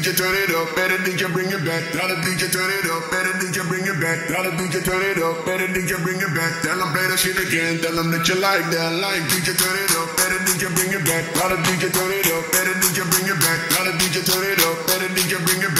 DJ turn it up, better DJ bring it back. Tell the DJ turn it up, better DJ bring it back. Tell the DJ turn it up, better DJ bring it back. Tell them play that shit again, tell them that you like that. Like DJ turn it up, better DJ bring it back. Tell the DJ turn it up, better DJ bring it back. Tell the DJ turn it up, better DJ bring it back.